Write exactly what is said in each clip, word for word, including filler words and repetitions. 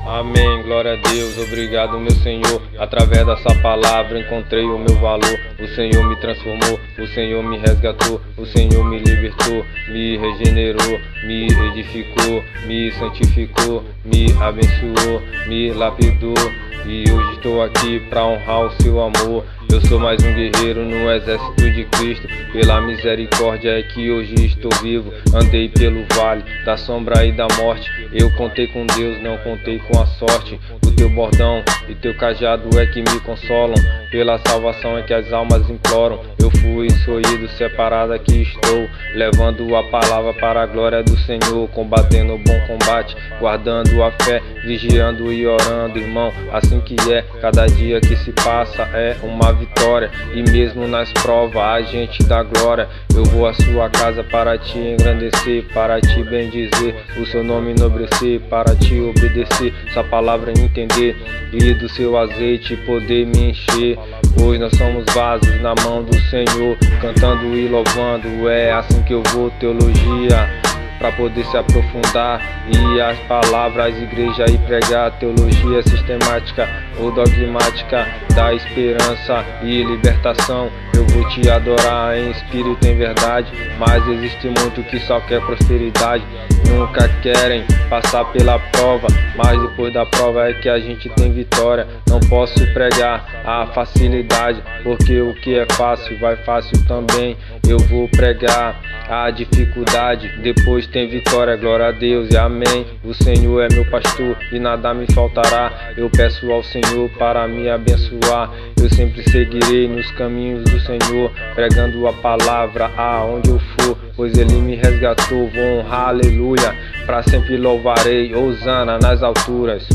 Amém, glória a Deus, obrigado meu Senhor. Através dessa palavra encontrei o meu valor. O Senhor me transformou, o Senhor me resgatou, o Senhor me libertou, me regenerou, me edificou, me santificou, me abençoou, me lapidou. E hoje estou aqui para honrar o seu amor. Eu sou mais um guerreiro no exército de Cristo. Pela misericórdia é que hoje estou vivo. Andei pelo vale da sombra e da morte. Eu contei com Deus, não contei com a sorte. O teu bordão e teu cajado é que me consolam. Pela salvação é que as almas imploram. Eu fui escolhido, separado aqui estou, levando a palavra para a glória do Senhor, combatendo o bom combate, guardando a fé, vigiando e orando, irmão. Assim que é, cada dia que se passa é uma vitória. E mesmo nas provas a gente dá glória. Eu vou à sua casa para te engrandecer, para te bendizer, o seu nome enobrecer, para te obedecer, sua palavra entender, e do seu azeite poder me encher. Pois nós somos vasos na mão do Senhor, cantando e louvando. É assim que eu vou teologia, para poder se aprofundar e as palavras, igreja e pregar. Teologia sistemática ou dogmática da esperança e libertação. Eu vou te adorar em espírito e em verdade, mas existe muito que só quer prosperidade. Nunca querem passar pela prova, mas depois da prova é que a gente tem vitória. Não posso pregar a facilidade, porque o que é fácil vai fácil também. Eu vou pregar a dificuldade, depois tem vitória, glória a Deus e amém. O Senhor é meu pastor e nada me faltará. Eu peço ao Senhor para me abençoar. Eu sempre seguirei nos caminhos do Senhor, pregando a palavra aonde eu for, pois Ele me resgatou. Vou honrar, aleluia, para sempre louvarei. Hosana nas alturas,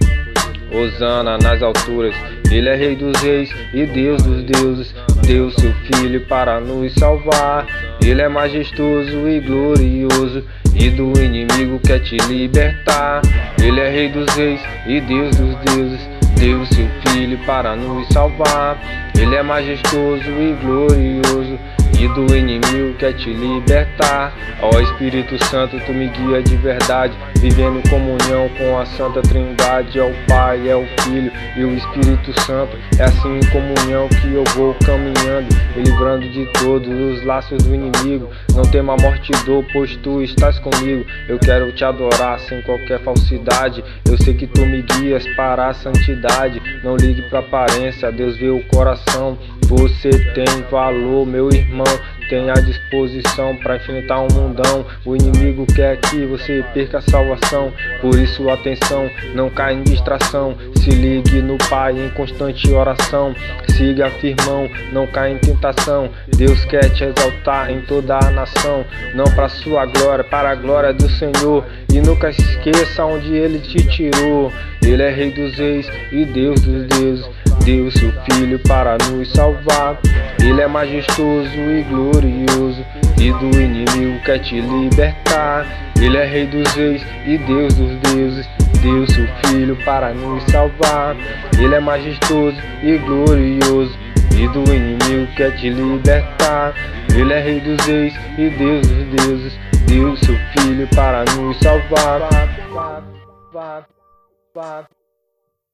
Hosana nas alturas. Ele é Rei dos Reis e Deus dos deuses. Deu seu Filho para nos salvar. Ele é majestoso e glorioso, e do inimigo quer te libertar. Ele é Rei dos Reis e Deus dos deuses. Deu seu Filho para nos salvar. Ele é majestoso e glorioso, e do inimigo quer te libertar. Ó Espírito Santo, tu me guia de verdade, vivendo em comunhão com a Santa Trindade. É o Pai, é o Filho e o Espírito Santo. É assim em comunhão que eu vou caminhando, me livrando de todos os laços do inimigo. Não tema a morte e dor, pois tu estás comigo. Eu quero te adorar sem qualquer falsidade. Eu sei que tu me guias para a santidade. Não ligue pra aparência, Deus vê o coração. Você tem valor, meu irmão, tem a disposição para enfrentar um mundão. O inimigo quer que você perca a salvação, por isso atenção, não caia em distração. Se ligue no Pai em constante oração, siga firmão, não caia em tentação. Deus quer te exaltar em toda a nação, não para sua glória, para a glória do Senhor. E nunca se esqueça onde Ele te tirou. Ele é Rei dos Reis e Deus dos deuses. Deu seu Filho para nos salvar. Ele é majestoso e glorioso, e do inimigo quer te libertar. Ele é Rei dos Reis e Deus dos deuses. Deu seu Filho para nos salvar. Ele é majestoso e glorioso, e do inimigo quer te libertar. Ele é Rei dos Reis e Deus dos deuses. Deu seu Filho para nos salvar.